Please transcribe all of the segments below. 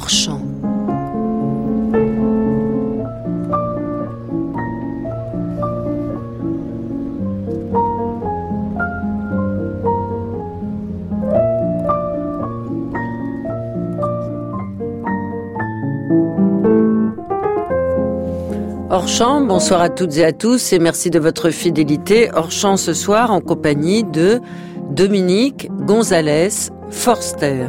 hors champ. Hors champ, bonsoir à toutes et à tous et merci de votre fidélité. Hors champ ce soir en compagnie de Dominique Gonzalez Forster.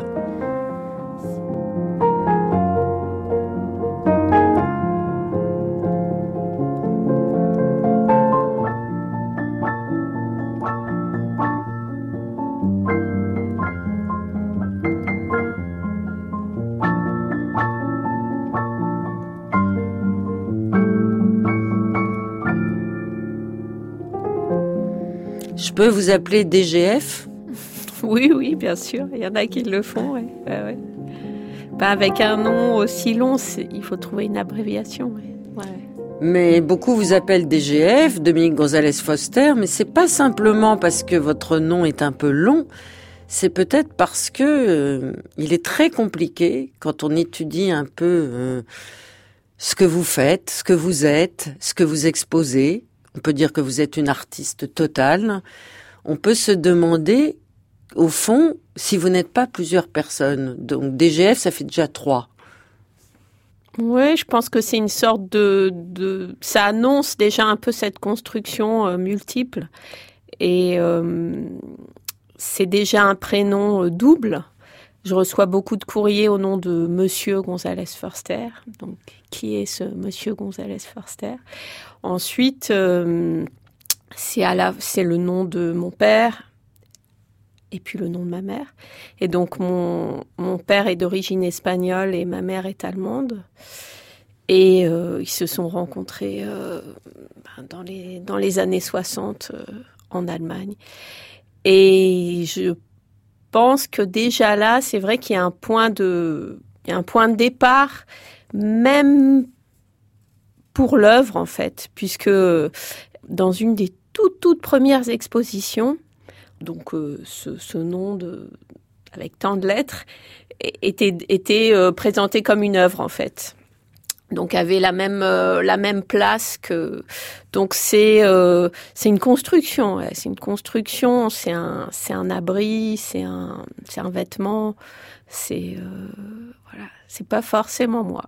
Je peux vous appeler DGF ? Oui, bien sûr. Il y en a qui le font. Ouais. Ouais. Pas avec un nom aussi long, il faut trouver une abréviation. Ouais. Mais beaucoup vous appellent DGF, Dominique Gonzalez Forster, mais c'est pas simplement parce que votre nom est un peu long, c'est peut-être parce que il est très compliqué quand on étudie un peu ce que vous faites, ce que vous êtes, ce que vous exposez. On peut dire que vous êtes une artiste totale. On peut se demander, au fond, si vous n'êtes pas plusieurs personnes. Donc DGF, ça fait déjà 3. Oui, je pense que c'est une sorte de... Ça annonce déjà un peu cette construction multiple. Et c'est déjà un prénom double. Je reçois beaucoup de courriers au nom de Monsieur Gonzalez Forster. Donc, qui est ce Monsieur Gonzalez Forster ? Ensuite, c'est le nom de mon père et puis le nom de ma mère. Et donc, mon père est d'origine espagnole et ma mère est allemande. Et ils se sont rencontrés dans les années 60 en Allemagne. Et je pense que déjà là, c'est vrai qu'il y a un point de départ, même pour l'œuvre en fait, puisque dans une des toutes premières expositions, donc ce nom avec tant de lettres était présenté comme une œuvre en fait. Donc avait la même place que, donc c'est une construction, ouais. C'est une construction, c'est un abri, c'est un vêtement, voilà, c'est pas forcément moi.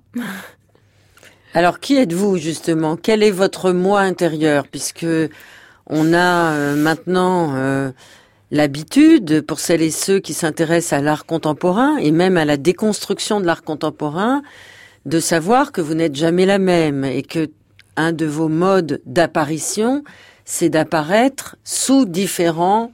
Alors qui êtes-vous justement ? Quel est votre moi intérieur ? Puisque on a maintenant l'habitude, pour celles et ceux qui s'intéressent à l'art contemporain et même à la déconstruction de l'art contemporain, de savoir que vous n'êtes jamais la même et que un de vos modes d'apparition, c'est d'apparaître sous différentes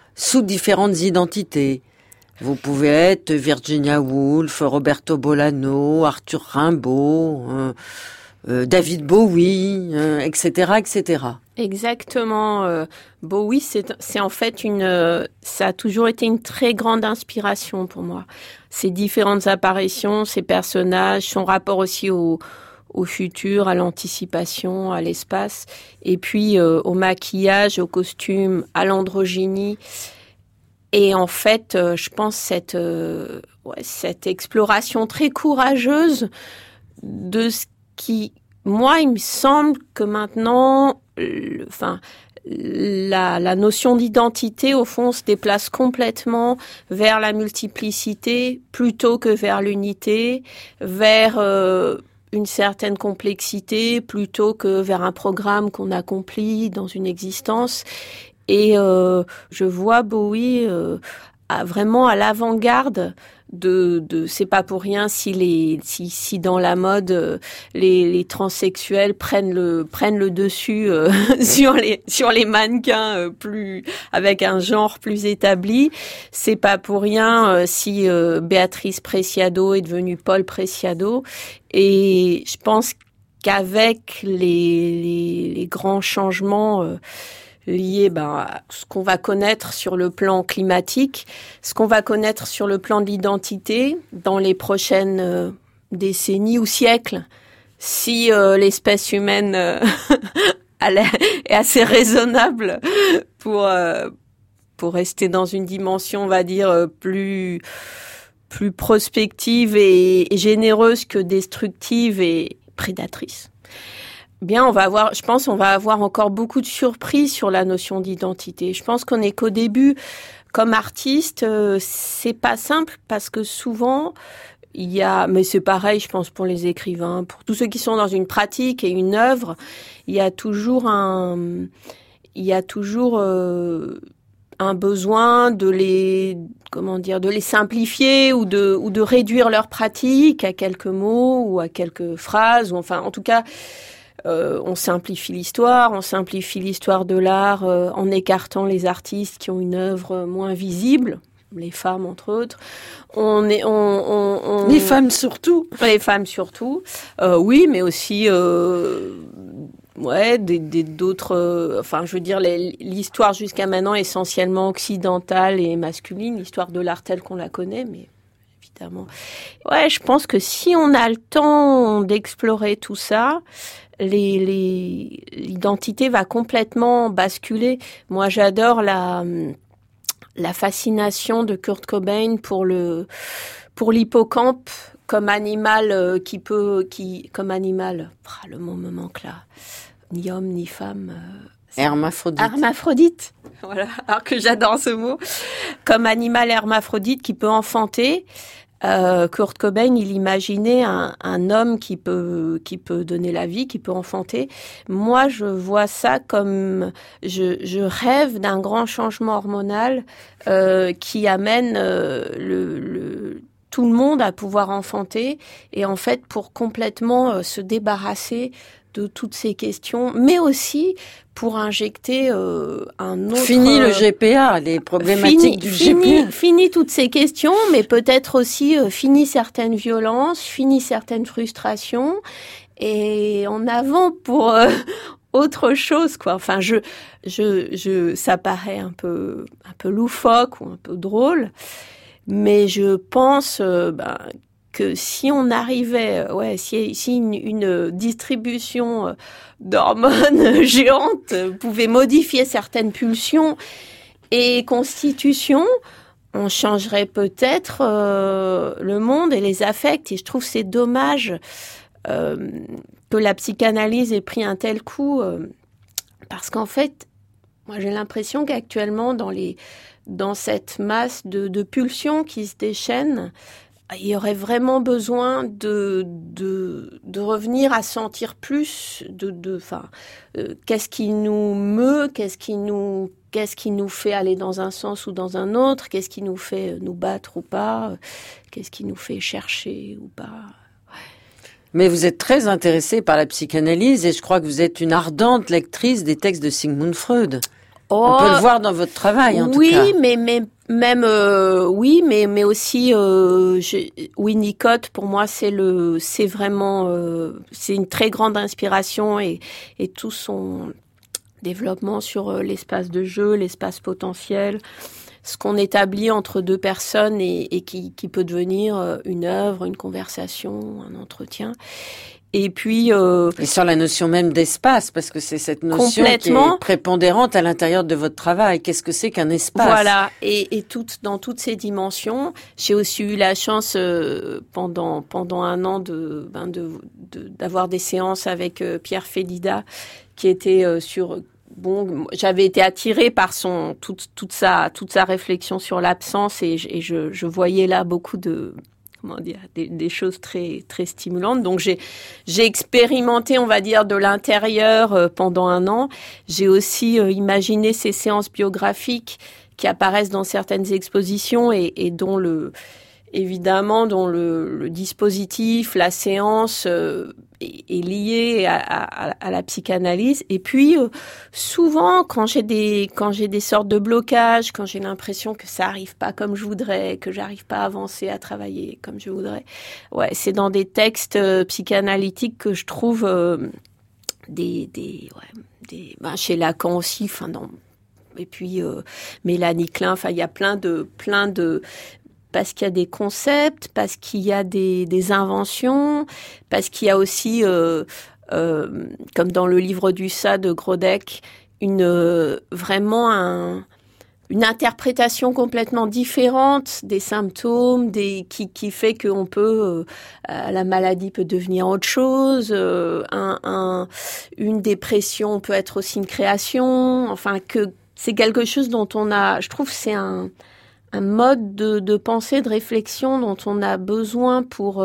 identités. Vous pouvez être Virginia Woolf, Roberto Bolano, Arthur Rimbaud, David Bowie, etc., etc. Exactement. Bowie, c'est en fait ça a toujours été une très grande inspiration pour moi. Ces différentes apparitions, ces personnages, son rapport aussi au futur, à l'anticipation, à l'espace, et puis au maquillage, au costume, à l'androgynie. Et en fait, je pense cette exploration très courageuse de ce qui, moi, il me semble que maintenant, la notion d'identité, au fond, se déplace complètement vers la multiplicité plutôt que vers l'unité, vers une certaine complexité plutôt que vers un programme qu'on accomplit dans une existence. Et je vois Bowie vraiment à l'avant-garde de c'est pas pour rien si dans la mode les transsexuels prennent le dessus sur les mannequins plus avec un genre plus établi. C'est pas pour rien si Béatrice Preciado est devenue Paul Preciado. Et je pense qu'avec les grands changements lié à ce qu'on va connaître sur le plan climatique, ce qu'on va connaître sur le plan de l'identité dans les prochaines décennies ou siècles, si l'espèce humaine est assez raisonnable pour rester dans une dimension, on va dire, plus plus prospective et généreuse que destructive et prédatrice. Bien, je pense on va avoir encore beaucoup de surprises sur la notion d'identité. Je pense qu'on n'est qu'au début. Comme artiste, c'est pas simple parce que souvent, mais c'est pareil, je pense, pour les écrivains, pour tous ceux qui sont dans une pratique et une œuvre, il y a toujours un besoin de les simplifier ou de réduire leur pratique à quelques mots ou à quelques phrases, ou enfin, en tout cas, on simplifie l'histoire de l'art en écartant les artistes qui ont une œuvre moins visible, les femmes entre autres. Les femmes surtout. Les femmes surtout. Oui, mais aussi d'autres. Enfin, je veux dire, l'histoire jusqu'à maintenant essentiellement occidentale et masculine, l'histoire de l'art telle qu'on la connaît, mais évidemment. Ouais, je pense que si on a le temps d'explorer tout ça, l'identité va complètement basculer. Moi, j'adore la fascination de Kurt Cobain pour l'hippocampe comme animal comme animal. Le mot me manque là. Ni homme ni femme. Hermaphrodite. Hermaphrodite. Voilà. Alors que j'adore ce mot. Comme animal hermaphrodite qui peut enfanter. Kurt Cobain, il imaginait un homme qui peut donner la vie, qui peut enfanter. Moi, je vois ça comme je rêve d'un grand changement hormonal qui amène tout le monde à pouvoir enfanter, et en fait pour complètement se débarrasser de toutes ces questions, mais aussi pour injecter un autre... Fini le GPA, les problématiques du GPA. Fini toutes ces questions, mais peut-être aussi fini certaines violences, fini certaines frustrations, et en avant pour autre chose, quoi. Enfin, ça paraît un peu loufoque ou un peu drôle, mais je pense que si on arrivait, si une distribution d'hormones géante pouvait modifier certaines pulsions et constitutions, on changerait peut-être le monde et les affects. Et je trouve c'est dommage que la psychanalyse ait pris un tel coup, parce qu'en fait, moi j'ai l'impression qu'actuellement dans cette masse de pulsions qui se déchaînent, il y aurait vraiment besoin de revenir à sentir plus qu'est-ce qui nous meut, qu'est-ce qui nous fait aller dans un sens ou dans un autre, qu'est-ce qui nous fait nous battre ou pas, qu'est-ce qui nous fait chercher ou pas. Mais vous êtes très intéressée par la psychanalyse et je crois que vous êtes une ardente lectrice des textes de Sigmund Freud. On peut le voir dans votre travail, en tout cas. Oui, mais aussi Winnicott, pour moi, c'est une très grande inspiration, et tout son développement sur l'espace de jeu, l'espace potentiel, ce qu'on établit entre deux personnes et qui peut devenir une œuvre, une conversation, un entretien. Et puis et sur la notion même d'espace, parce que c'est cette notion qui est prépondérante à l'intérieur de votre travail. Qu'est-ce que c'est qu'un espace ? Voilà, et dans toutes ces dimensions. J'ai aussi eu la chance pendant un an d'avoir des séances avec Pierre Félida, qui était j'avais été attirée par toute sa réflexion sur l'absence, et je voyais là beaucoup des choses très très stimulantes. Donc j'ai expérimenté, on va dire, de l'intérieur pendant un an. J'ai aussi imaginé ces séances biographiques qui apparaissent dans certaines expositions et dont le dispositif, la séance est lié à la psychanalyse. Et puis souvent quand j'ai des sortes de blocages, quand j'ai l'impression que ça arrive pas comme je voudrais, que j'arrive pas à avancer, à travailler comme je voudrais, c'est dans des textes psychanalytiques que je trouve chez Lacan aussi, et puis Mélanie Klein, il y a plein de parce qu'il y a des concepts, parce qu'il y a des inventions, parce qu'il y a aussi, comme dans le livre du Ça de Grodek, vraiment une interprétation complètement différente des symptômes, qui fait qu'on peut la maladie peut devenir autre chose, une dépression peut être aussi une création, enfin que c'est quelque chose dont je trouve c'est un mode de pensée, de réflexion dont on a besoin pour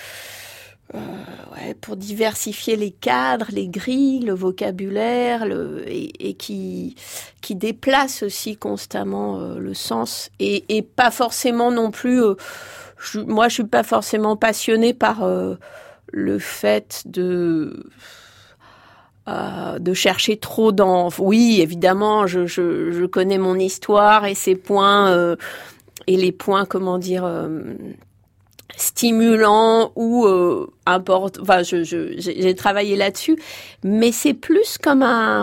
diversifier les cadres, les grilles, le vocabulaire, et qui déplace aussi constamment le sens et pas forcément non plus. Moi, je suis pas forcément passionnée par le fait de chercher trop dans. Oui, évidemment, je connais mon histoire et ses points et les points, comment dire. Stimulant ou j'ai travaillé là-dessus, mais c'est plus comme un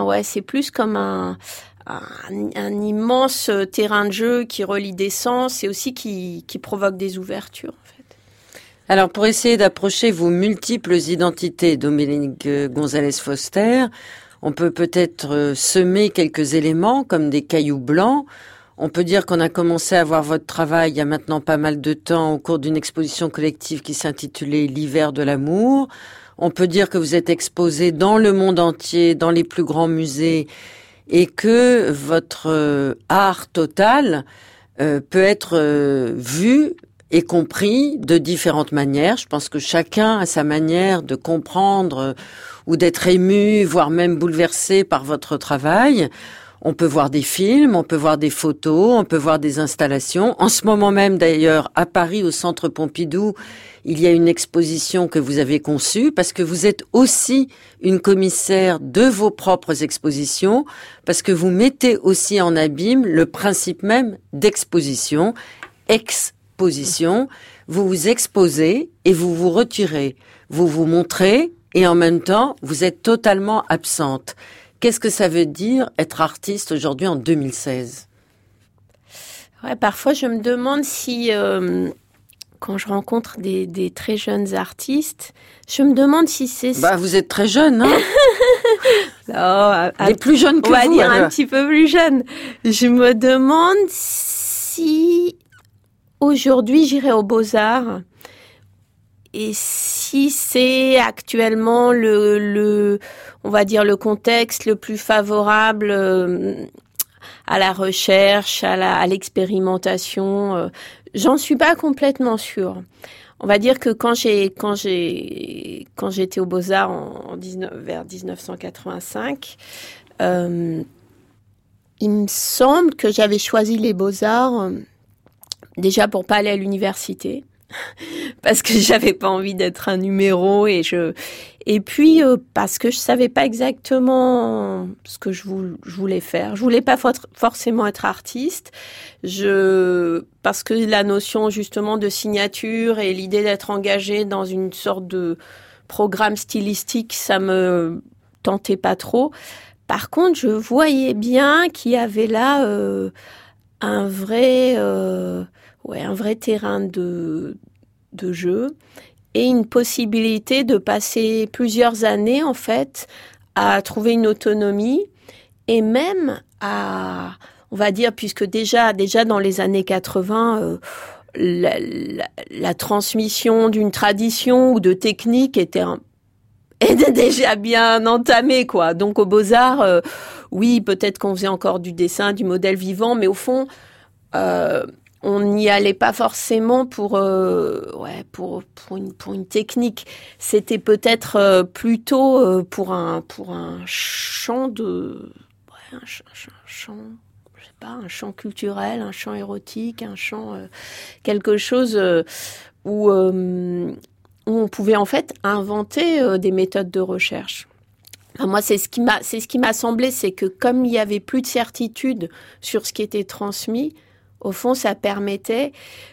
immense terrain de jeu qui relie des sens et aussi qui provoque des ouvertures en fait. Alors pour essayer d'approcher vos multiples identités, Dominique Gonzalez-Foster, on peut peut-être semer quelques éléments comme des cailloux blancs. On peut dire qu'on a commencé à voir votre travail il y a maintenant pas mal de temps au cours d'une exposition collective qui s'intitulait l'hiver de l'amour. On peut dire que vous êtes exposé dans le monde entier, dans les plus grands musées, et que votre art total peut être vu et compris de différentes manières. Je pense que chacun a sa manière de comprendre ou d'être ému, voire même bouleversé par votre travail. On peut voir des films, on peut voir des photos, on peut voir des installations. En ce moment même, d'ailleurs, à Paris, au Centre Pompidou, il y a une exposition que vous avez conçue parce que vous êtes aussi une commissaire de vos propres expositions, parce que vous mettez aussi en abîme le principe même d'exposition. Exposition, vous vous exposez et vous vous retirez. Vous vous montrez et en même temps, vous êtes totalement absente. Qu'est-ce que ça veut dire être artiste aujourd'hui en 2016 ? Ouais, parfois je me demande si, quand je rencontre des très jeunes artistes, je me demande si c'est... vous êtes très jeune, hein. Les plus jeunes que vous. On va dire un petit peu plus jeune. Je me demande si aujourd'hui j'irai aux Beaux-Arts et si c'est actuellement on va dire le contexte le plus favorable à la recherche, à l'expérimentation. J'en suis pas complètement sûre. On va dire que quand j'étais aux Beaux-Arts vers 1985, il me semble que j'avais choisi les Beaux-Arts déjà pour pas aller à l'université. Parce que j'avais pas envie d'être un numéro et puis parce que je savais pas exactement ce que je voulais faire. Je voulais pas forcément être artiste. Parce que la notion justement de signature et l'idée d'être engagé dans une sorte de programme stylistique, ça me tentait pas trop. Par contre, je voyais bien qu'il y avait là un vrai terrain de jeu et une possibilité de passer plusieurs années en fait à trouver une autonomie et même à, on va dire, puisque déjà dans les années 80 la transmission d'une tradition ou de technique était déjà bien entamée quoi. Donc aux Beaux-Arts oui, peut-être qu'on faisait encore du dessin, du modèle vivant, mais au fond on n'y allait pas forcément pour une technique. C'était peut-être plutôt pour un champ un champ culturel, un champ érotique, un champ quelque chose où on pouvait en fait inventer des méthodes de recherche. Enfin, moi, c'est ce qui m'a semblé, c'est que comme il y avait plus de certitude sur ce qui était transmis, au fond, ça permettait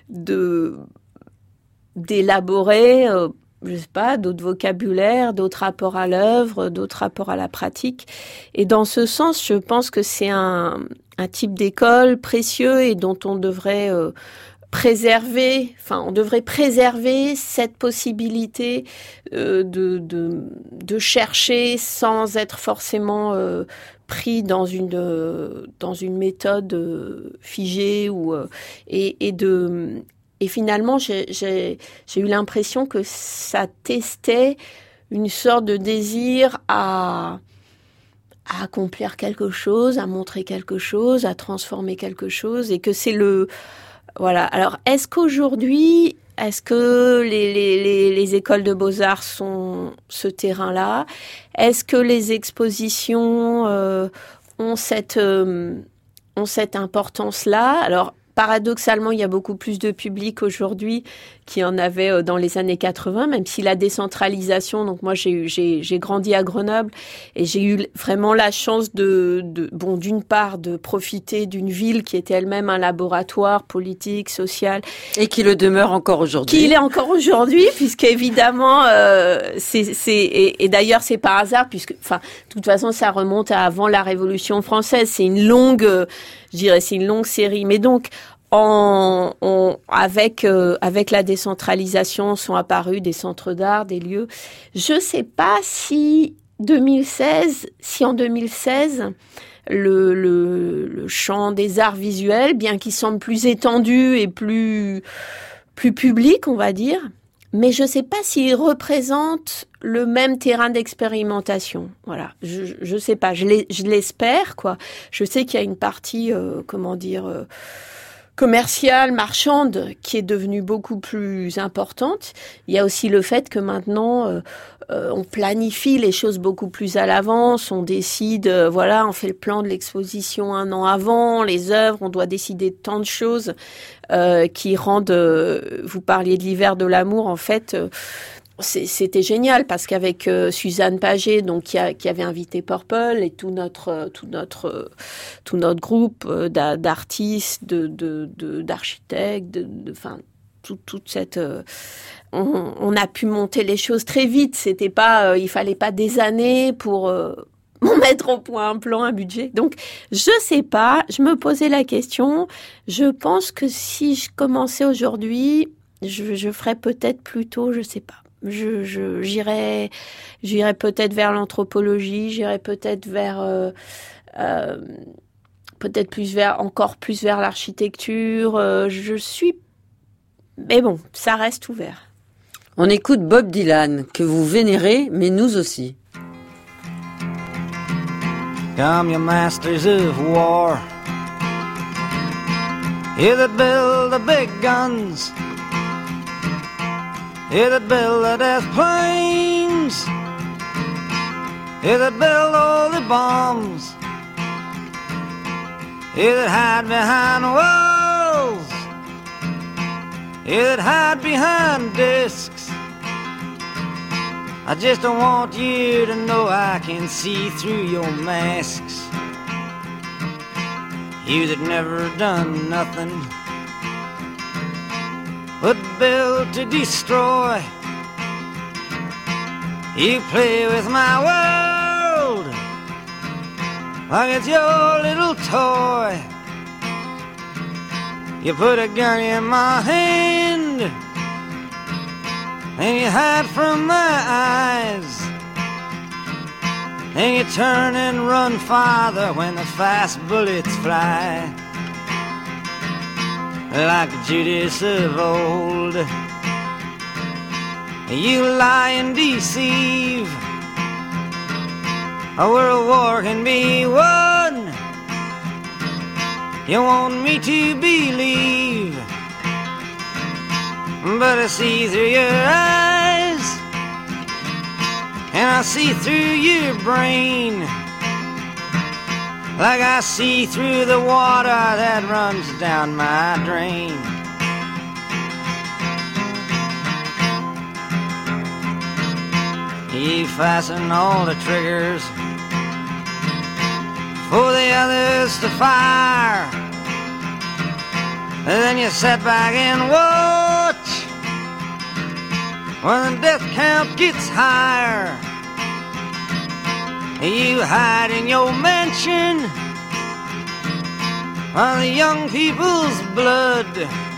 d'élaborer, je sais pas, d'autres vocabulaires, d'autres rapports à l'œuvre, d'autres rapports à la pratique. Et dans ce sens, je pense que c'est un type d'école précieux et dont on devrait préserver cette possibilité de chercher sans être forcément pris dans une méthode figée et finalement j'ai eu l'impression que ça testait une sorte de désir à accomplir quelque chose, à montrer quelque chose, à transformer quelque chose, et que c'est voilà. Alors, est-ce que les écoles de beaux-arts sont ce terrain-là? Est-ce que les expositions ont cette importance-là? Alors, paradoxalement, il y a beaucoup plus de public aujourd'hui qu'il y en avait dans les années 80, même si la décentralisation, donc moi j'ai grandi à Grenoble et j'ai eu vraiment la chance d'une part de profiter d'une ville qui était elle-même un laboratoire politique, social. Et qui le demeure encore aujourd'hui. Qui l'est encore aujourd'hui, puisqu'évidemment, et d'ailleurs c'est par hasard, puisque, enfin, de toute façon ça remonte à avant la Révolution française, c'est une longue série, mais donc, avec la décentralisation sont apparus des centres d'art, des lieux. Je sais pas si en 2016, le champ des arts visuels, bien qu'il semble plus étendu et plus public, on va dire, mais je sais pas s'il représente le même terrain d'expérimentation. Voilà, je sais pas, je l'espère, quoi. Je sais qu'il y a une partie, commerciale, marchande, qui est devenue beaucoup plus importante. Il y a aussi le fait que maintenant, on planifie les choses beaucoup plus à l'avance, on décide, on fait le plan de l'exposition 1 an avant, les œuvres, on doit décider de tant de choses qui rendent, vous parliez de l'hiver de l'amour, en fait, c'était génial parce qu'avec Suzanne Paget, donc qui avait invité Purple, et tout notre groupe d'artistes, d'architectes, toute cette on a pu monter les choses très vite. C'était pas il fallait pas des années pour mettre au point un plan, un budget. Donc je sais pas, je me posais la question. Je pense que si je commençais aujourd'hui, je ferais peut-être plutôt, je sais pas. J'irais peut-être vers l'anthropologie, j'irais peut-être encore plus vers l'architecture. Mais bon, ça reste ouvert. On écoute Bob Dylan, que vous vénérez, mais nous aussi. Come, you masters of war, you that build the big guns, you that build the death planes, you that build all the bombs, you that hide behind walls, you that hide behind discs. I just don't want you to know I can see through your masks. You that never done nothing but build to destroy. You play with my world like it's your little toy. You put a gun in my hand and you hide from my eyes, and you turn and run farther when the fast bullets fly. Like Judas of old, you lie and deceive. A world war can be won. You want me to believe, but I see through your eyes, and I see through your brain, like I see through the water that runs down my drain. You fasten all the triggers for the others to fire, and then you sit back and watch when the death count gets higher. You hide in your mansion while the young people's blood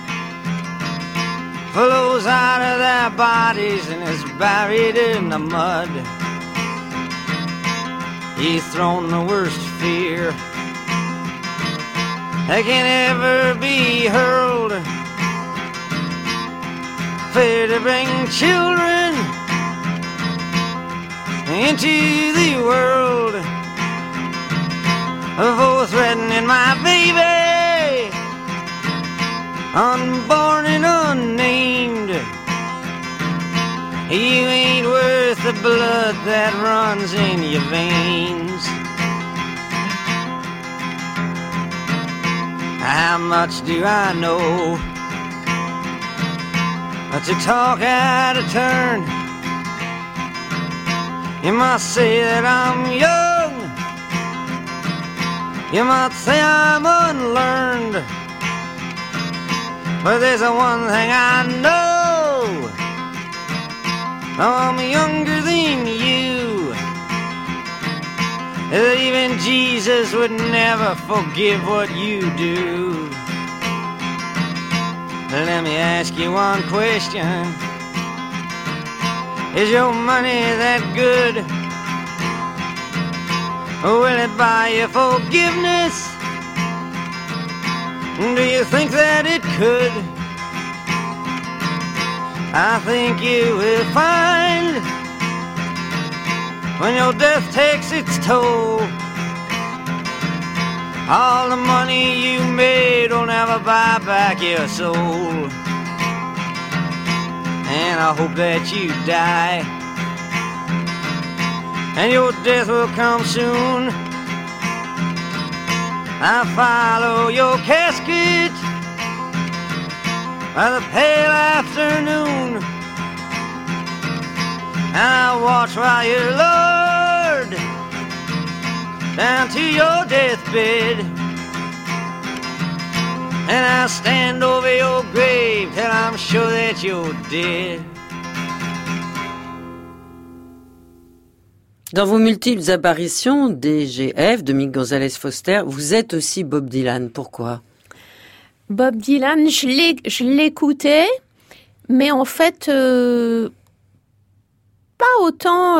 flows out of their bodies and is buried in the mud. You've thrown the worst fear that can ever be hurled. Fear to bring children into the world, for threatening my baby, unborn and unnamed. You ain't worth the blood that runs in your veins. How much do I know to talk out of turn? You might say that I'm young, you might say I'm unlearned, but there's one thing I know, I'm younger than you. That even Jesus would never forgive what you do. Let me ask you one question. Is your money that good? Will it buy you forgiveness? Do you think that it could? I think you will find when your death takes its toll, all the money you made will never buy back your soul. And I hope that you die, and your death will come soon. I follow your casket by the pale afternoon, and I watch while you're lowered down to your deathbed, and I stand over your grave till I'm sure that you're dead. Dans vos multiples apparitions, DGF, Dominique Gonzalez Foster, vous êtes aussi Bob Dylan. Pourquoi? Bob Dylan, je l'écoutais, mais en fait, pas autant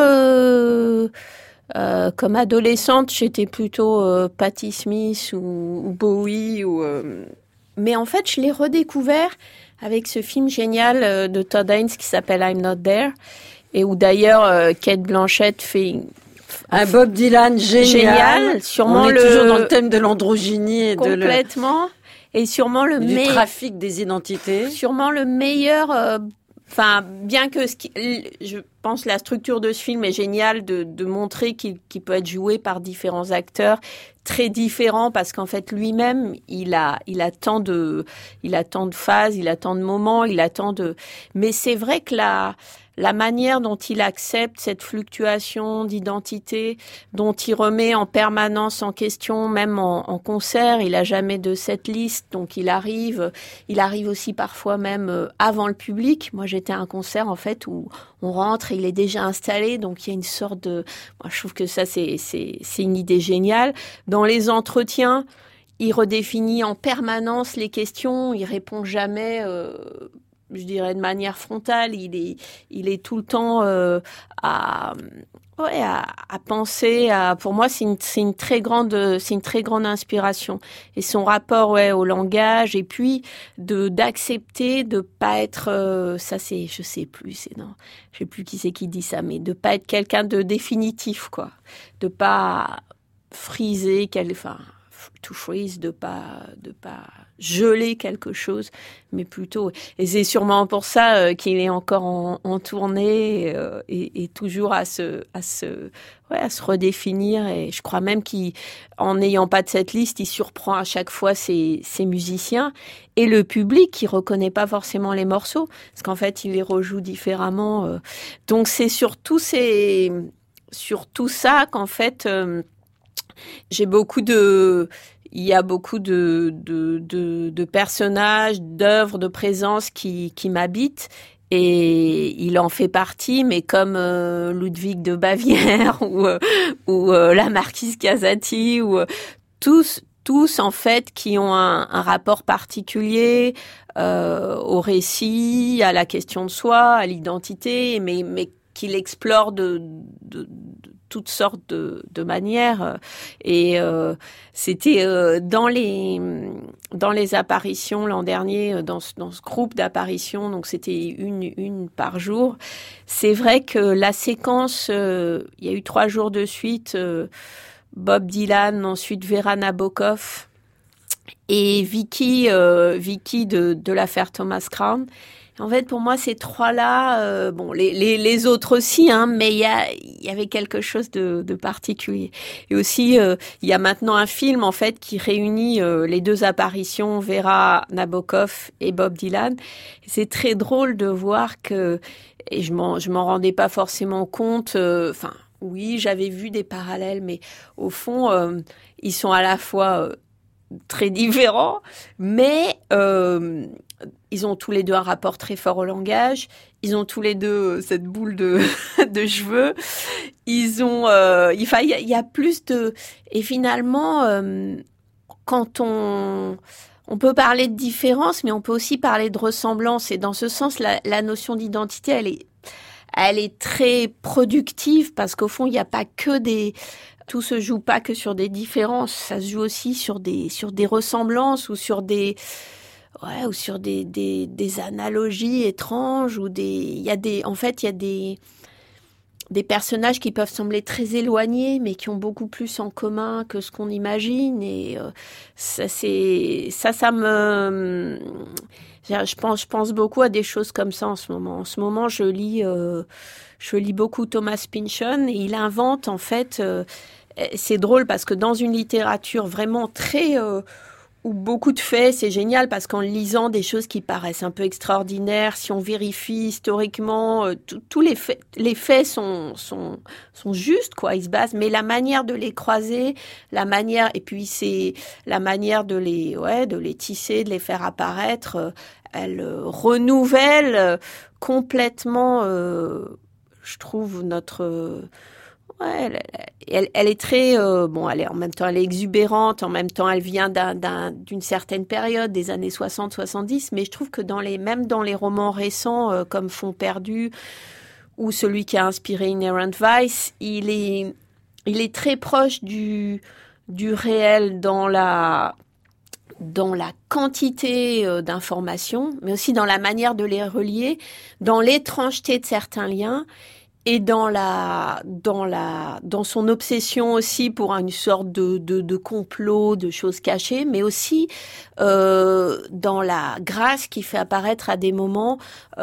comme adolescente. J'étais plutôt Patti Smith ou Bowie. Mais en fait, je l'ai redécouvert avec ce film génial de Todd Haynes qui s'appelle I'm Not There, et où d'ailleurs Cate Blanchett fait un Bob Dylan génial. Sûrement on est toujours dans le thème de l'androgynie et complètement. Et sûrement du trafic des identités. Sûrement le meilleur. Enfin, bien que je pense la structure de ce film est géniale de montrer qu'il peut être joué par différents acteurs très différents, parce qu'en fait lui-même il a tant de phases, il a tant de moments, mais c'est vrai que la manière dont il accepte cette fluctuation d'identité, dont il remet en permanence en question, même en concert, il a jamais de setlist, donc il arrive aussi parfois même avant le public. Moi, j'étais à un concert, en fait, où on rentre et il est déjà installé, donc il y a une sorte de... Moi, je trouve que ça, c'est une idée géniale. Dans les entretiens, il redéfinit en permanence les questions, il répond jamais... je dirais de manière frontale, il est tout le temps à penser. Pour moi, c'est une très grande inspiration. Et son rapport au langage, et puis d'accepter de pas être ça, c'est je sais plus qui c'est qui dit ça, mais de pas être quelqu'un de définitif, quoi, de pas friser to freeze, de pas geler quelque chose, mais plutôt, et c'est sûrement pour ça qu'il est encore en tournée et toujours à se redéfinir. Et je crois même qu'en n'ayant pas de cette liste, il surprend à chaque fois ses musiciens et le public qui reconnaît pas forcément les morceaux, parce qu'en fait il les rejoue différemment. Donc c'est surtout ça qu'en fait il y a beaucoup de personnages, d'œuvres, de présences qui m'habitent, et il en fait partie, mais comme Ludwig de Bavière ou la marquise Casati, ou tous en fait qui ont un rapport particulier au récit, à la question de soi, à l'identité, mais qu'il explore de toutes sortes de manières. Et c'était dans les apparitions l'an dernier, dans ce groupe d'apparitions, donc c'était une par jour. C'est vrai que la séquence, il y a eu 3 jours de suite, Bob Dylan, ensuite Vera Nabokov et Vicky de l'affaire Thomas Crown. En fait, pour moi, ces 3-là, bon, les autres aussi, hein, mais il y avait quelque chose de particulier. Et aussi, il y a maintenant un film, en fait, qui réunit les 2 apparitions, Vera Nabokov et Bob Dylan. Et c'est très drôle de voir que, et je m'en rendais pas forcément compte, enfin, oui, j'avais vu des parallèles, mais au fond, ils sont à la fois très différents, mais ils ont tous les 2 un rapport très fort au langage. Ils ont tous les 2 cette boule de cheveux. Ils ont, il y a plus de, et finalement, quand on peut parler de différence, mais on peut aussi parler de ressemblance. Et dans ce sens, la notion d'identité, elle est très productive parce qu'au fond, il n'y a pas que tout se joue pas que sur des différences, ça se joue aussi sur des ressemblances ou sur des analogies étranges ou il y a des personnages qui peuvent sembler très éloignés mais qui ont beaucoup plus en commun que ce qu'on imagine et je pense beaucoup à des choses comme ça en ce moment. En ce moment, je lis beaucoup Thomas Pynchon et il invente en fait. C'est drôle parce que dans une littérature vraiment très où beaucoup de faits, c'est génial parce qu'en lisant des choses qui paraissent un peu extraordinaires, si on vérifie historiquement, tous les faits sont justes, quoi. Ils se basent, mais la manière de les croiser, et puis c'est la manière de les tisser, de les faire apparaître, elle renouvelle complètement, je trouve, notre elle est très en même temps elle est exubérante, en même temps elle vient d'une certaine période des années 60-70, mais je trouve que même dans les romans récents comme Fonds perdus ou celui qui a inspiré Inherent Vice, il est très proche du réel dans la quantité d'informations, mais aussi dans la manière de les relier, dans l'étrangeté de certains liens et dans son obsession aussi pour une sorte de complot, de choses cachées, mais aussi dans la grâce qui fait apparaître à des moments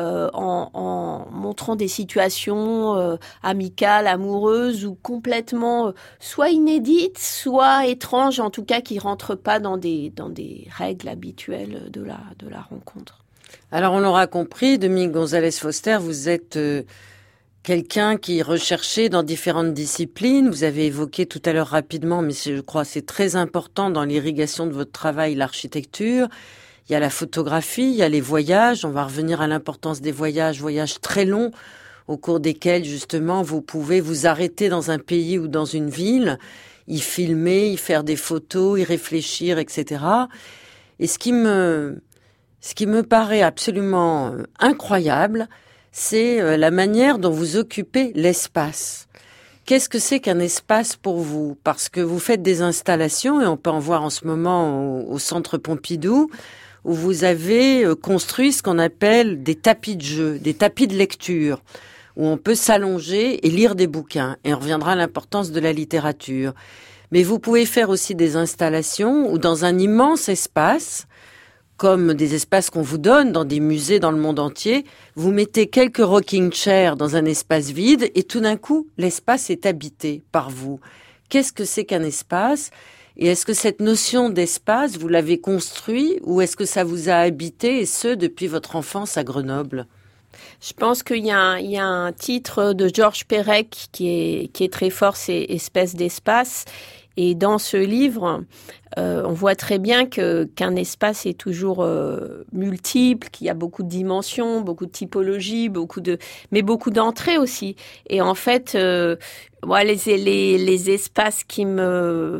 en montrant des situations amicales, amoureuses ou complètement soit inédites, soit étranges, en tout cas qui rentrent pas dans des règles habituelles de la rencontre. Alors on l'aura compris, Dominique Gonzalez Foster, vous êtes quelqu'un qui est recherché dans différentes disciplines. Vous avez évoqué tout à l'heure rapidement, mais je crois que c'est très important dans l'irrigation de votre travail, l'architecture. Il y a la photographie, il y a les voyages. On va revenir à l'importance des voyages très longs au cours desquels, justement, vous pouvez vous arrêter dans un pays ou dans une ville, y filmer, y faire des photos, y réfléchir, etc. Et ce qui me paraît absolument incroyable, c'est la manière dont vous occupez l'espace. Qu'est-ce que c'est qu'un espace pour vous? Parce que vous faites des installations, et on peut en voir en ce moment au Centre Pompidou, où vous avez construit ce qu'on appelle des tapis de jeu, des tapis de lecture, où on peut s'allonger et lire des bouquins. Et on reviendra à l'importance de la littérature. Mais vous pouvez faire aussi des installations où dans un immense espace, comme des espaces qu'on vous donne dans des musées dans le monde entier, vous mettez quelques rocking chairs dans un espace vide et tout d'un coup, l'espace est habité par vous. Qu'est-ce que c'est qu'un espace? Et est-ce que cette notion d'espace, vous l'avez construit ou est-ce que ça vous a habité, et ce, depuis votre enfance à Grenoble? Je pense qu'il y a un titre de Georges Perec qui est très fort, c'est Espèce d'espace. Et dans ce livre, on voit très bien qu'un espace est toujours multiple, qu'il y a beaucoup de dimensions, beaucoup de typologies, mais beaucoup d'entrées aussi. Et en fait, moi, les espaces qui me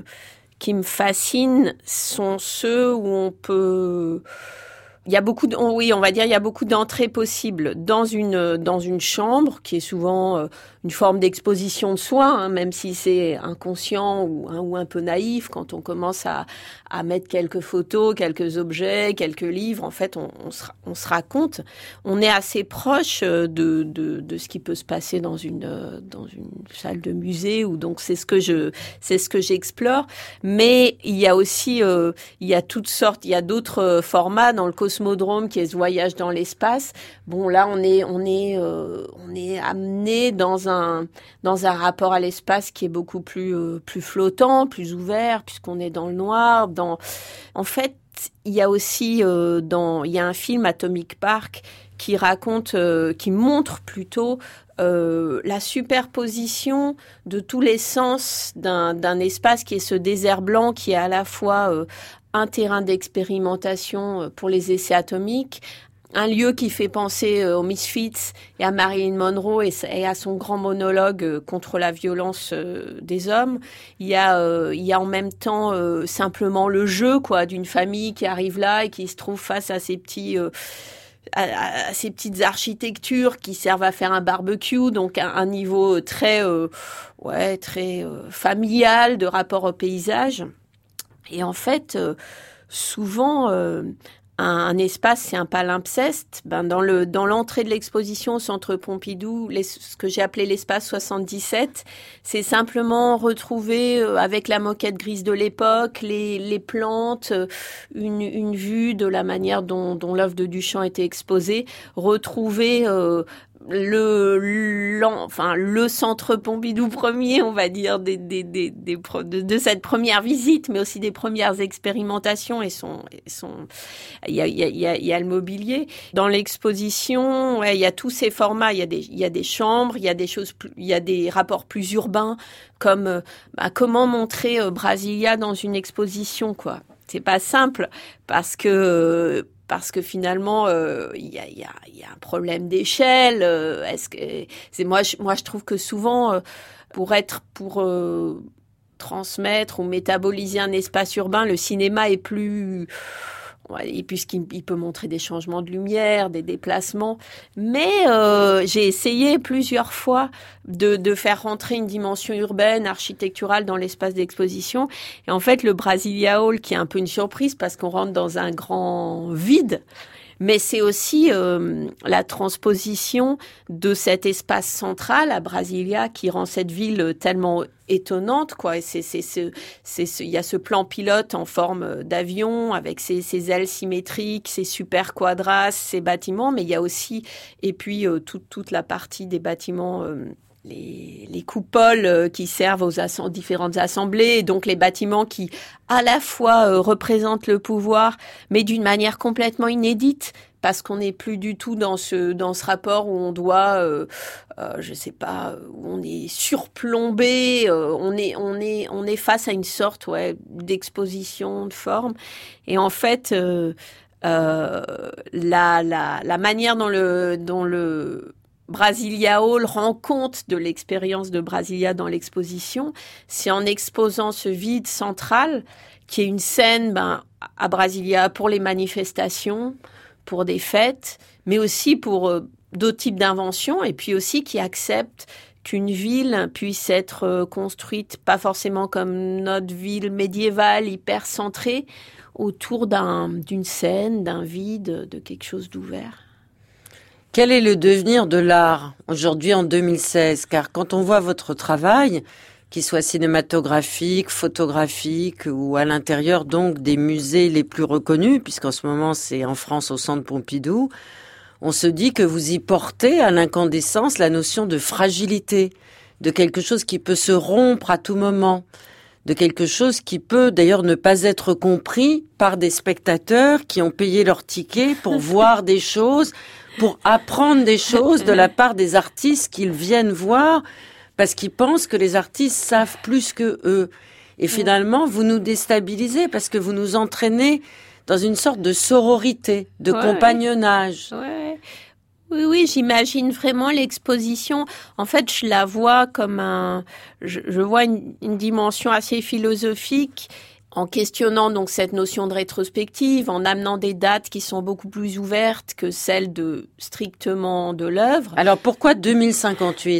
fascinent sont ceux où on peut. Il y a beaucoup il y a beaucoup d'entrées possibles dans une chambre qui est souvent une forme d'exposition de soi, hein, même si c'est inconscient ou un peu naïf. Quand on commence à mettre quelques photos, quelques objets, quelques livres, en fait, on se raconte. On est assez proche de ce qui peut se passer dans une salle de musée, ou donc c'est ce que j'explore. Mais il y a aussi il y a toutes sortes, il y a d'autres formats dans le Cosmodrome, qui est ce voyage dans l'espace. Bon, là on est amené dans un rapport à l'espace qui est beaucoup plus flottant, plus ouvert, puisqu'on est dans le noir. En fait, il y a aussi il y a un film, Atomic Park, qui montre plutôt la superposition de tous les sens d'un espace qui est ce désert blanc, qui est à la fois un terrain d'expérimentation pour les essais atomiques, un lieu qui fait penser aux Misfits et à Marilyn Monroe et à son grand monologue contre la violence des hommes. Il y a en même temps simplement le jeu, quoi, d'une famille qui arrive là et qui se trouve face à ces petites architectures qui servent à faire un barbecue, donc un niveau très familial de rapport au paysage. Et en fait, souvent, un espace, c'est un palimpseste. Dans l'entrée de l'exposition au Centre Pompidou, ce que j'ai appelé l'espace 77, c'est simplement retrouver avec la moquette grise de l'époque, les plantes, une vue de la manière dont l'œuvre de Duchamp était exposée, retrouver le Centre Pompidou premier, on va dire, de cette première visite, mais aussi des premières expérimentations, il y a le mobilier. Dans l'exposition, il y a tous ces formats, il y a des chambres, il y a des rapports plus urbains, comme comment montrer Brasilia dans une exposition, quoi. C'est pas simple, parce que finalement il y a un problème d'échelle. Moi je trouve que souvent pour transmettre ou métaboliser un espace urbain, le cinéma est plus, et puisqu'il peut montrer des changements de lumière, des déplacements. Mais j'ai essayé plusieurs fois de faire rentrer une dimension urbaine, architecturale dans l'espace d'exposition. Et en fait, le Brasilia Hall, qui est un peu une surprise parce qu'on rentre dans un grand vide, mais c'est aussi la transposition de cet espace central à Brasilia qui rend cette ville tellement étonnante, quoi. Et il y a ce plan pilote en forme d'avion avec ses ailes symétriques, ses super quadras, ses bâtiments, mais il y a aussi, et puis toute la partie des bâtiments, les coupoles qui servent aux différentes assemblées, et donc les bâtiments qui à la fois représentent le pouvoir, mais d'une manière complètement inédite, parce qu'on n'est plus du tout dans ce rapport où on doit, je sais pas, où on est surplombé, on est face à une sorte, d'exposition de forme. Et en fait, la manière dont le Brasilia Hall rend compte de l'expérience de Brasilia dans l'exposition, c'est en exposant ce vide central qui est une scène à Brasilia pour les manifestations, pour des fêtes, mais aussi pour d'autres types d'inventions, et puis aussi qui accepte qu'une ville puisse être construite pas forcément comme notre ville médiévale hyper centrée autour d'une scène, d'un vide, de quelque chose d'ouvert. Quel est le devenir de l'art aujourd'hui en 2016 ? Car quand on voit votre travail, qu'il soit cinématographique, photographique ou à l'intérieur donc des musées les plus reconnus, puisqu'en ce moment c'est en France au Centre Pompidou, on se dit que vous y portez à l'incandescence la notion de fragilité, de quelque chose qui peut se rompre à tout moment, de quelque chose qui peut d'ailleurs ne pas être compris par des spectateurs qui ont payé leur ticket pour voir des choses, pour apprendre des choses de la part des artistes qu'ils viennent voir, parce qu'ils pensent que les artistes savent plus que eux. Et finalement, vous nous déstabilisez parce que vous nous entraînez dans une sorte de sororité, de compagnonnage. Ouais. Oui, j'imagine vraiment l'exposition. En fait, je la vois comme je vois une dimension assez philosophique. en questionnant donc cette notion de rétrospective, en amenant des dates qui sont beaucoup plus ouvertes que celles strictement de l'œuvre. Alors pourquoi 2058 ?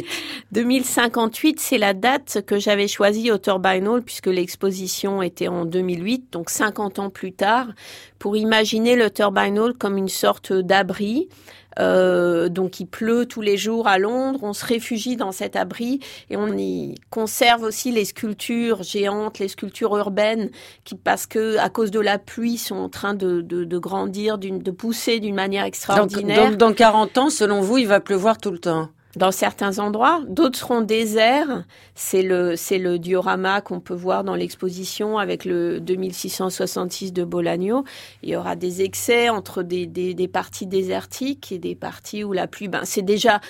2058, c'est la date que j'avais choisie au Turbine Hall puisque l'exposition était en 2008, donc 50 ans plus tard, pour imaginer le Turbine Hall comme une sorte d'abri. Donc il pleut tous les jours à Londres, on se réfugie dans cet abri et on y conserve aussi les sculptures géantes, les sculptures urbaines qui, parce que à cause de la pluie, sont en train de grandir, de pousser d'une manière extraordinaire. Donc dans 40 ans, selon vous, il va pleuvoir tout le temps ? Dans certains endroits, d'autres seront déserts. C'est le diorama qu'on peut voir dans l'exposition avec le 2666 de Bolaño. Il y aura des excès entre des parties désertiques et des parties où la pluie, c'est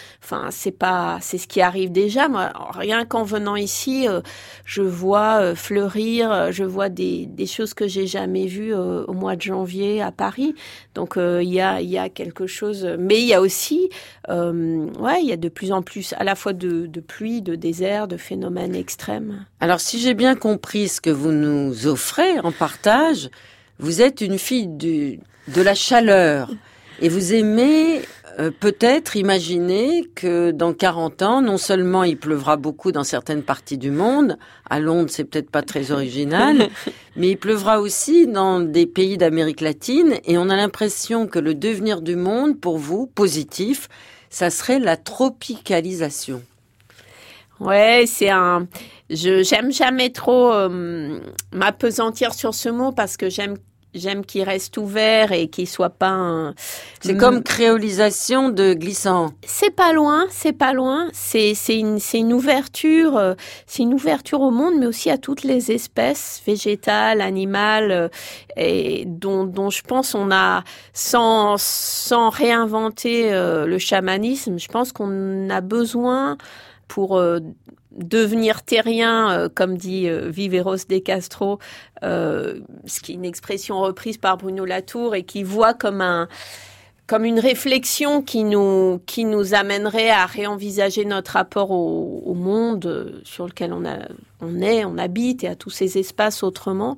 ce qui arrive déjà. Moi, rien qu'en venant ici, je vois fleurir, je vois des choses que j'ai jamais vues au mois de janvier à Paris. Donc, il y a quelque chose, mais il y a aussi, il y a de plus en plus à la fois de pluie, de désert, de phénomènes extrêmes. Alors, si j'ai bien compris ce que vous nous offrez en partage, vous êtes une fille de la chaleur et vous aimez peut-être imaginer que dans 40 ans, non seulement il pleuvra beaucoup dans certaines parties du monde, à Londres c'est peut-être pas très original, mais il pleuvra aussi dans des pays d'Amérique latine et on a l'impression que le devenir du monde, pour vous, positif, ça serait la tropicalisation. Ouais, j'aime jamais trop m'appesantir sur ce mot parce que j'aime qu'il reste ouvert et qu'il soit pas C'est comme créolisation de glissant. C'est pas loin. C'est une ouverture au monde, mais aussi à toutes les espèces végétales, animales, et dont je pense on a, sans réinventer le chamanisme, je pense qu'on a besoin pour devenir terrien, comme dit Viveros de Castro, ce qui est une expression reprise par Bruno Latour et qui voit comme une réflexion qui nous amènerait à réenvisager notre rapport au monde sur lequel on habite et à tous ces espaces autrement.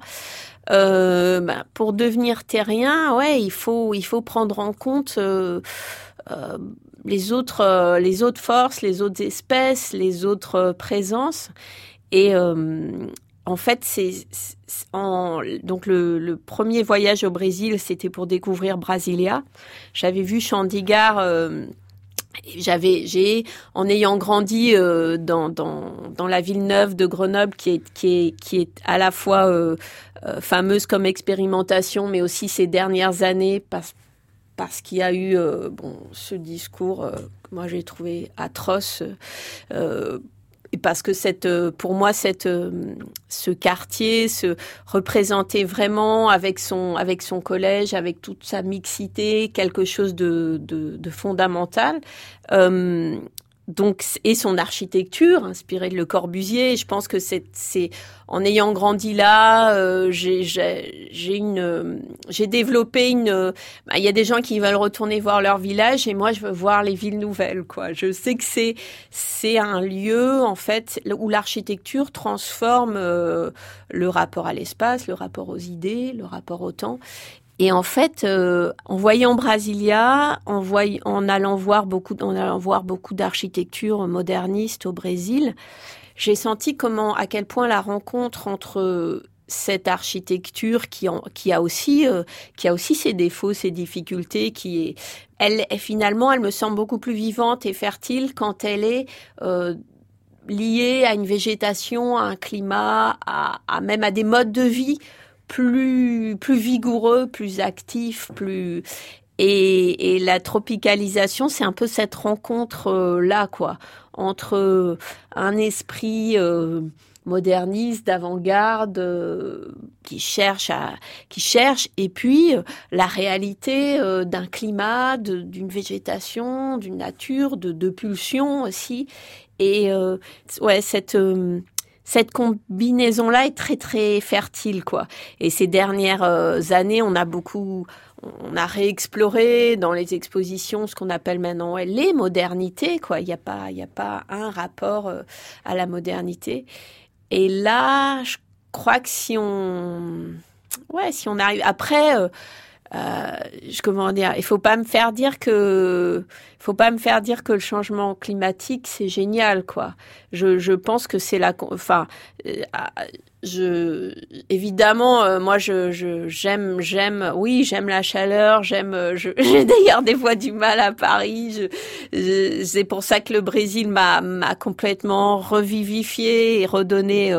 Pour devenir terrien, il faut prendre en compte les autres forces, les autres espèces, les autres présences. Et en fait, donc le premier voyage au Brésil, c'était pour découvrir Brasilia. J'avais vu Chandigarh. En ayant grandi dans la ville neuve de Grenoble, qui est à la fois fameuse comme expérimentation, mais aussi ces dernières années parce qu'il y a eu ce discours que moi j'ai trouvé atroce, et parce que pour moi ce quartier se représentait vraiment avec son collège, avec toute sa mixité, quelque chose de fondamental. Donc, et son architecture inspirée de Le Corbusier. Je pense que c'est en ayant grandi là, j'ai développé il y a des gens qui veulent retourner voir leur village et moi je veux voir les villes nouvelles, quoi. Je sais que c'est un lieu en fait où l'architecture transforme le rapport à l'espace, le rapport aux idées, le rapport au temps. Et en fait, en voyant Brasilia, en allant voir beaucoup d'architecture moderniste au Brésil, j'ai senti à quel point la rencontre entre cette architecture qui a aussi ses défauts, ses difficultés, finalement, elle me semble beaucoup plus vivante et fertile quand elle est liée à une végétation, à un climat, même à des modes de vie plus vigoureux, plus actif, et la tropicalisation, c'est un peu cette rencontre là, quoi, entre un esprit moderniste, d'avant-garde, qui cherche, et puis la réalité d'un climat, d'une végétation, d'une nature, de pulsions aussi, et cette combinaison-là est très, très fertile, quoi. Et ces dernières années, on a réexploré dans les expositions ce qu'on appelle maintenant les modernités, quoi. Il y a pas un rapport à la modernité. Et là, je crois que si on arrive après, comment dire, il faut pas me faire dire que le changement climatique c'est génial, quoi. Je pense que c'est évidemment, moi j'aime la chaleur, j'ai d'ailleurs des fois du mal à Paris. C'est pour ça que le Brésil m'a complètement revivifié et redonné.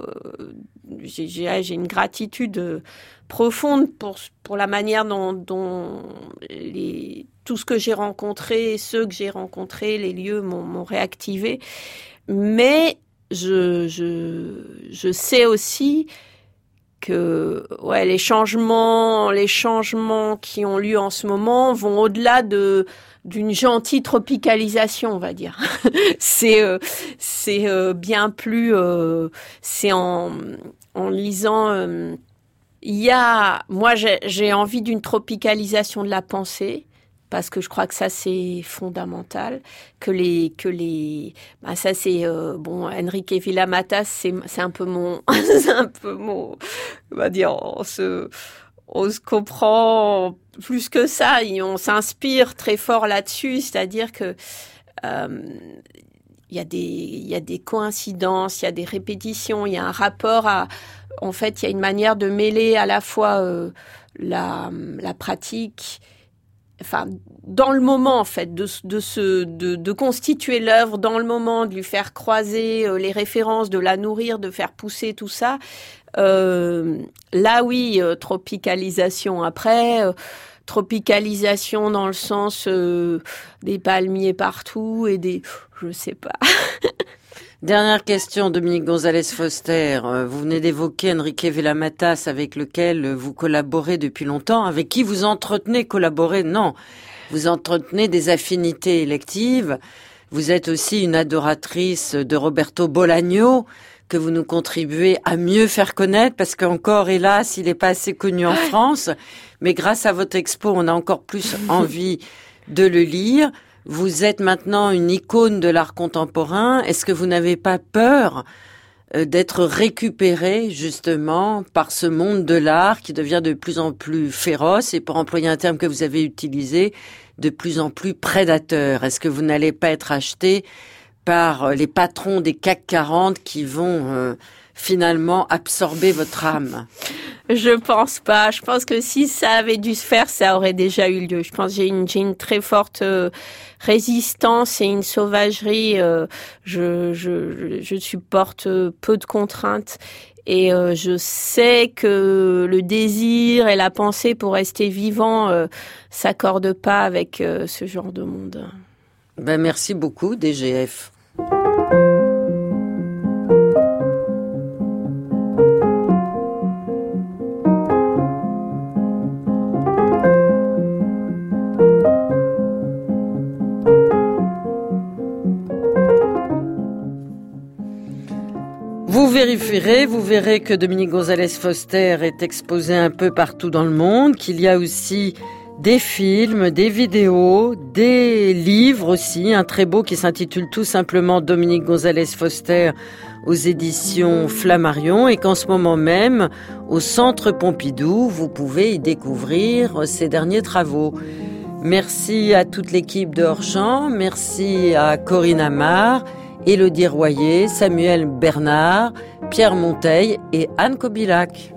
J'ai une gratitude profonde pour la manière dont tout ce que j'ai rencontré, ceux que j'ai rencontrés, les lieux m'ont réactivé. Mais je sais aussi que les changements qui ont lieu en ce moment vont au-delà d'une gentille tropicalisation, on va dire. C'est bien plus c'est en lisant moi j'ai envie d'une tropicalisation de la pensée, parce que je crois que ça c'est fondamental, ça c'est Enrique Villa-Matas, c'est un peu mon on va dire, on se comprend plus que ça, et on s'inspire très fort là-dessus, c'est-à-dire que il y a des coïncidences, il y a des répétitions, il y a un rapport en fait, il y a une manière de mêler à la fois la pratique, enfin dans le moment, en fait, de constituer l'œuvre dans le moment, de lui faire croiser les références, de la nourrir, de faire pousser tout ça. Là oui, tropicalisation. Après, tropicalisation dans le sens des palmiers partout et je sais pas. Dernière question, Dominique Gonzalez Foster. Vous venez d'évoquer Enrique Villa-Matas, avec lequel vous collaborez depuis longtemps, avec qui vous collaborer, non. Vous entretenez des affinités électives. Vous êtes aussi une adoratrice de Roberto Bolaño, que vous nous contribuez à mieux faire connaître, parce qu'encore, hélas, il n'est pas assez connu en France. Mais grâce à votre expo, on a encore plus envie de le lire. Vous êtes maintenant une icône de l'art contemporain. Est-ce que vous n'avez pas peur d'être récupéré justement par ce monde de l'art qui devient de plus en plus féroce et, pour employer un terme que vous avez utilisé, de plus en plus prédateur? Est-ce que vous n'allez pas être acheté par les patrons des CAC 40 qui vont finalement absorber votre âme? Je pense pas. Je pense que si ça avait dû se faire, ça aurait déjà eu lieu. Je pense que j'ai une très forte résistance et une sauvagerie. Je supporte peu de contraintes. Et je sais que le désir et la pensée pour rester vivant s'accordent pas avec ce genre de monde. Merci beaucoup, DGF. Vous verrez que Dominique Gonzalez Foster est exposé un peu partout dans le monde, qu'il y a aussi des films, des vidéos, des livres aussi, un très beau qui s'intitule tout simplement Dominique Gonzalez Foster aux éditions Flammarion, et qu'en ce moment même, au Centre Pompidou, vous pouvez y découvrir ses derniers travaux. Merci à toute l'équipe de Hors-Champ, merci à Corinne Amar, Élodie Royer, Samuel Bernard, Pierre Monteil et Anne Kobilac.